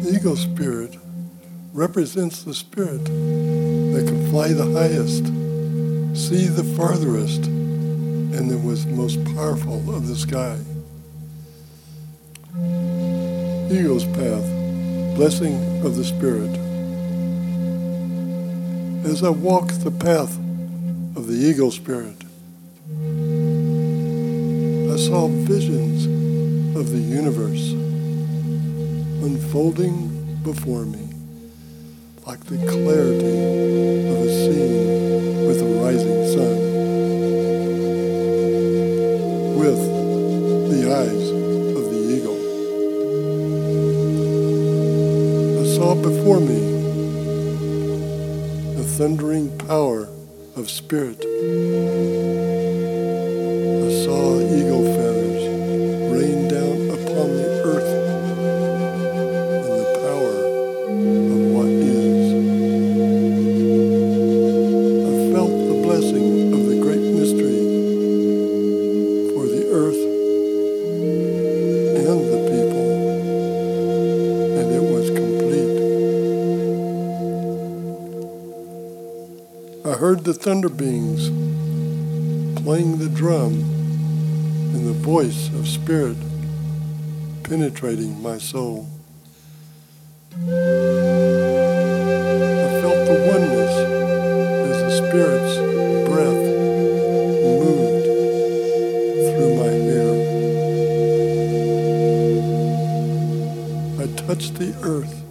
Eagle spirit represents the spirit that can fly the highest, see the farthest, and that was most powerful of the sky. Eagle's path, blessing of the spirit. As I walk the path of the eagle spirit, I saw visions of the universe unfolding before me like the clarity of a scene with a rising sun, with the eyes of the eagle. I saw before me the thundering power of spirit. I saw eagle feathers rain down upon the earth and the power of what is. I felt the blessing of the great mystery for the earth and the people, and it was complete. I heard the thunder beings playing the drum and the voice of spirit penetrating my soul. I felt the oneness as the spirit's breath moved through my hair. I touched the earth